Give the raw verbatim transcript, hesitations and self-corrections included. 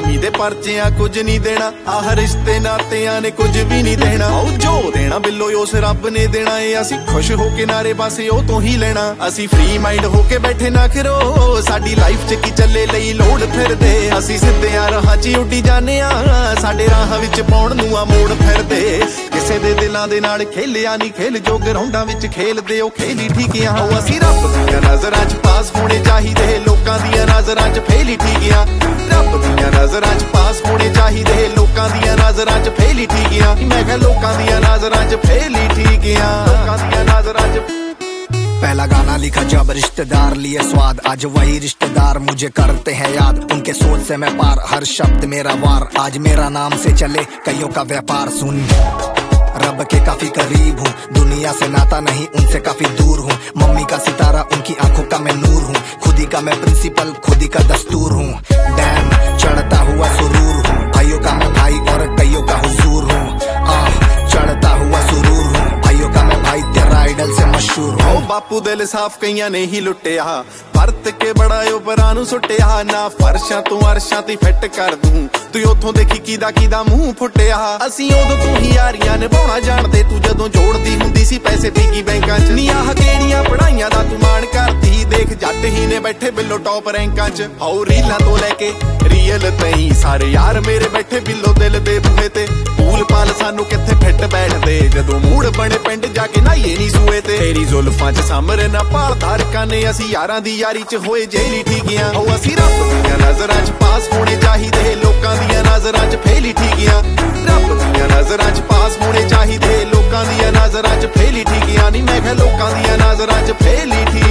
ਦਸਵੀਂ ਦੇ ਪਰਚਿਆਂ ਕੁਝ ਨਹੀਂ ਦੇਣਾ, ਆਹ ਰਿਸ਼ਤੇ ਨਾਤਿਆਂ ਨੇ ਕੁਝ ਵੀ ਨਹੀਂ ਦੇਣਾ। ਉਹ ਜੋ ਦੇਣਾ ਬਿੱਲੋ ਉਸ ਰੱਬ ਨੇ ਦੇਣਾ ਏ, ਅਸੀਂ ਖੁਸ਼ ਹੋ ਕੇ ਨਾਰੇ ਬਸ ਉਹ ਤੋਂ ਹੀ ਲੈਣਾ। ਅਸੀਂ ਫ੍ਰੀ ਮਾਈਂਡ ਹੋ ਕੇ ਬੈਠੇ ਨਾ ਕਰੋ, ਸਾਡੀ ਲਾਈਫ ਚ ਕੀ ਚੱਲੇ ਲਈ ਲੋੜ ਫਿਰਦੇ। ਅਸੀਂ ਸਿੱਧਿਆਂ ਰਾਹਾਂ ਚ ਉੱਡੀ ਜਾਂਦੇ ਆ, ਸਾਡੇ ਰਾਹਾਂ ਵਿੱਚ ਪਾਉਣ ਨੂੰ ਆ ਮੋੜ ਫਿਰਦੇ। ਕਿਸੇ ਦੇ ਦਿਲਾਂ ਦੇ ਨਾਲ ਖੇਲਿਆ ਨਹੀਂ ਖੇਲ ਜੋ ਗਰਾਊਂਡਾਂ ਵਿੱਚ ਖੇਲਦੇ ਉਹ ਖੇਲੀ ਠੀਕ ਆ। ਉਹ ਅਸੀਂ ਰੱਬ ਦੀਆਂ ਨਜ਼ਰਾਂ ਚ ਪਾਸ ਹੋਣੇ ਚਾਹੀਦੇ, ਲੋਕਾਂ ਦੀਆਂ ਨਜ਼ਰਾਂ ਚ ਫੇਲ ਹੀ ਠੀਕ ਆ। ਰੱਬ ਦੀਆਂ ਨਜ਼ਰਾਂ ਚ ਪਾਸ ਹੋਣੇ ਚਾਹੀਦੇ, ਲੋਕਾਂ ਦੀਆਂ ਨਜ਼ਰਾਂ ਚ ਫੇਲ ਹੀ ਠੀਕ ਆ। ਮੈਂ ਕਿਹਾ ਲੋਕਾਂ ਦੀਆਂ ਨਜ਼ਰਾਂ ਚ ਫੇਲ ही ठीक है, लोकां दियां नज़रां च। पहला गाना लिखा जब रिश्तेदार लिए स्वाद, आज वही रिश्तेदार मुझे करते हैं याद। उनके सोच से मैं पार, हर शब्द मेरा वार। आज मेरा नाम से चले कईयों का व्यापार। सुन रब के काफी करीब हूँ, दुनिया से नाता नहीं उनसे काफी दूर हूँ। मम्मी का सितारा उनकी आंखों का मैं नूर हूँ, खुद ही का मैं प्रिंसिपल खुद ही का दस्तूर हूँ। डैम चढ़ता हुआ सुरूर हूँ, भाइयों का मैं भाई और कईयों का हुजूर हूँ। चढ़ता हुआ सुरूर हूँ, भाइयों का मैं भाई तेरा आइडल से मशहूर हूँ। बापू दिल साफ कईयां ने ही लुटिया, परत के बड़ा उपरां नूं सुटिया। ना फरशां तू अरशां ती फिट कर दूं, तू उथों देखी किदा किदा मूंह फुटिया। असीं उदों तू ही यारियां निभाउणा जाणदे, तू जदों जोड़दी हुंदी सी पैसे पीगी बैंकां च। नी आह किहड़ियां पढ़ाइयां दा तू माण करदी, देख जट ही ने बैठे बिल्लो टॉप रैंकां च। हाउ रीलां तो लैके रीयल तई सारे यार मेरे बैठे बिल्लो दिल दे बूहे ते। पूल पाल सानू कित्थे फिट बैठदे, जदों मूड बने पिंड जाके नाईए नी सूए ते। तेरी जुल्फां च सामरे ना भाल धारकां ने, असीं यारां दी यारी च होए जेली ठीकियां। हो असीं रब दियां नज़रां च पास होने चाहिदे, लोकां दियां नज़रां च फेल ही ठीकियां। रब दियां नज़रां च पास होने चाहिदे, लोकां दियां नज़रां च फेल ही ठीकियां। नी मैं कहा लोकां दियां नज़रां च फेल ही